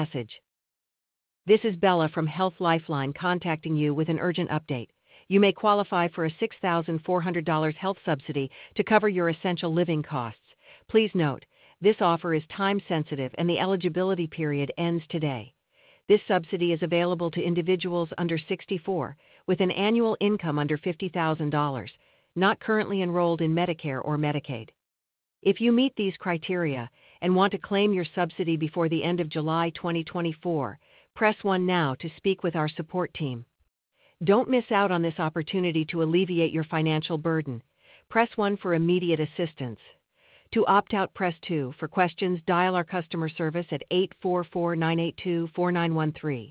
Message. This is Bella from Health Lifeline contacting you with an urgent update. You may qualify for a $6,400 health subsidy to cover your essential living costs. Please note, this offer is time-sensitive and the eligibility period ends today. This subsidy is available to individuals under 64 with an annual income under $50,000, not currently enrolled in Medicare or Medicaid. If you meet these criteria and want to claim your subsidy before the end of July 2024, press 1 now to speak with our support team. Don't miss out on this opportunity to alleviate your financial burden. Press 1 for immediate assistance. To opt out, press 2. For questions, dial our customer service at 844-982-4913.